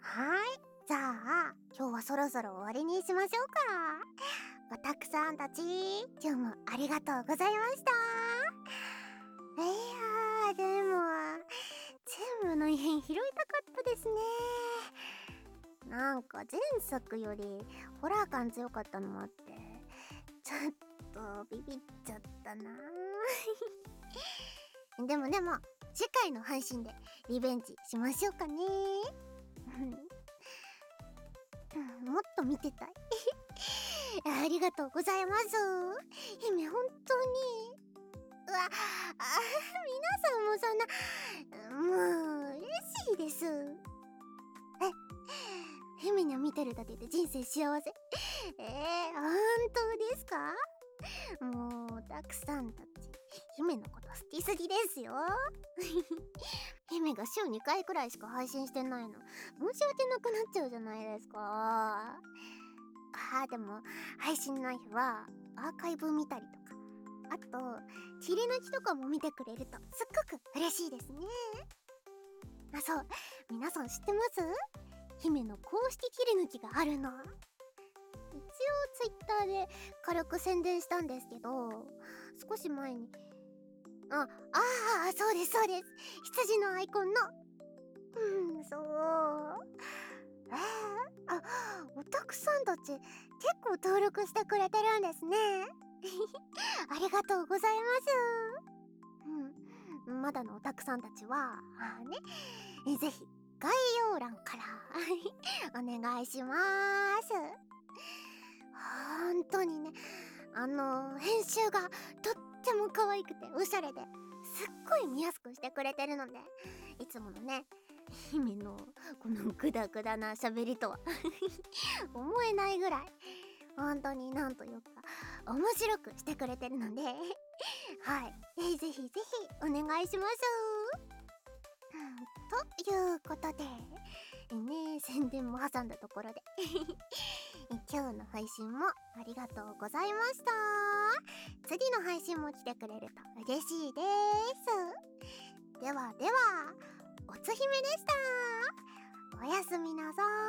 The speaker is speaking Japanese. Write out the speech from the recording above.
はい。じゃあ、今日はそろそろ終わりにしましょうか。おたくさんたち、今日もありがとうございました。でも、全部の異変拾いたかったですね。なんか前作よりホラー感強かったのもあって、ちょっとビビっちゃったな。でも、次回の配信でリベンジしましょうかね。もっと見てたい。ありがとうございます。姫、本当に。皆さんもそんな、もう、嬉しいです。姫には見てるだけで人生幸せ。本当ですか？もう、たくさんたち、姫のこと好きすぎですよ。姫が週2回くらいしか配信してないの、申し訳なくなっちゃうじゃないですか。でも、配信ない日は、アーカイブ見たりとか、あと、切り抜きとかも見てくれると、すっごく嬉しいですね。そう、皆さん知ってます？姫の公式切り抜きがあるの。一応、ツイッターで軽く宣伝したんですけど、少し前に、そうです、そうです。羊のアイコンの。そう。おたくさんたち、結構登録してくれてるんですね。ありがとうございます。まだのおたくさんたちは、ぜひ、概要欄からお願いします。本当にね、編集がとっても可愛くておしゃれで、すっごい見やすくしてくれてるので、いつものね、姫のこのグダグダな喋りとは思えないぐらい、本当になんというか、面白くしてくれてるので、はい。ぜひぜひお願いします。ということで、宣伝も挟んだところで今日の配信もありがとうございました。次の配信も来てくれると嬉しいです。では、おつひめでした。おやすみなさーい。